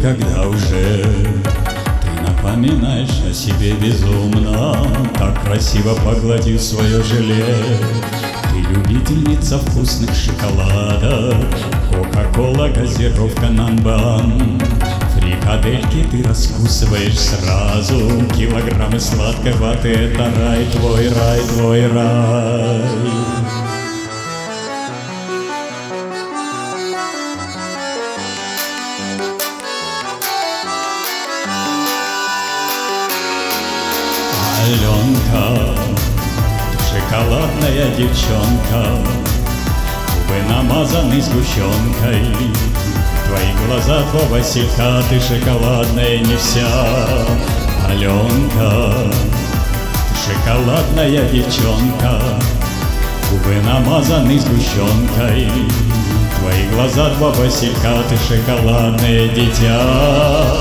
когда уже ты напоминаешь о себе безумно, так красиво погладив свое желе. Ты любительница вкусных шоколадов, кока-кола, газировка, намбан. Фрикадельки ты раскусываешь сразу, килограммы сладкой ваты — это рай, твой рай, твой рай. Аленка, шоколадная девчонка, губы намазаны сгущенкой, твои глаза, два василька, ты шоколадная не вся. Аленка, шоколадная девчонка, губы намазаны сгущенкой, твои глаза, два василька, ты шоколадное дитя.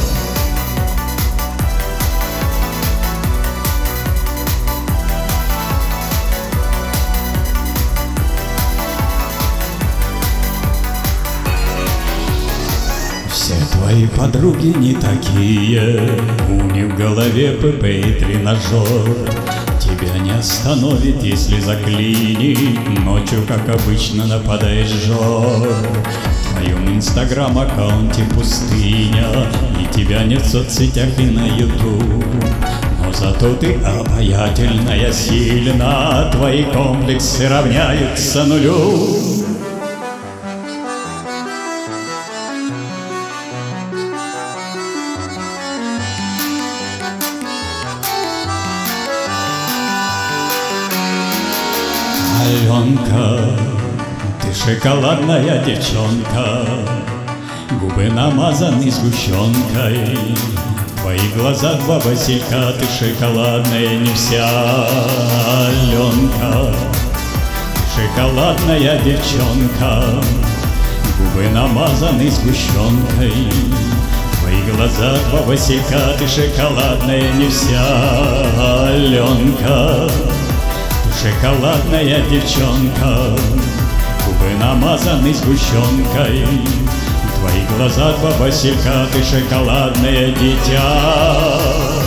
Все твои подруги не такие, у них в голове ПП и тренажер. Тебя не остановит, если заклинит, ночью, как обычно, нападает жор. В твоем инстаграм-аккаунте пустыня, и тебя нет в соцсетях и на ютуб. Но зато ты обаятельная, сильна, твои комплексы равняются нулю. Аленка, ты шоколадная девчонка, губы намазаны сгущенкой, твои глаза, два василька, ты шоколадная не вся. Аленка, шоколадная девчонка, губы намазаны сгущенкой, твои глаза, два василька, ты шоколадная не вся. Аленка, шоколадная девчонка, губы намазаны сгущенкой, твои глаза, два василька, ты шоколадное дитя.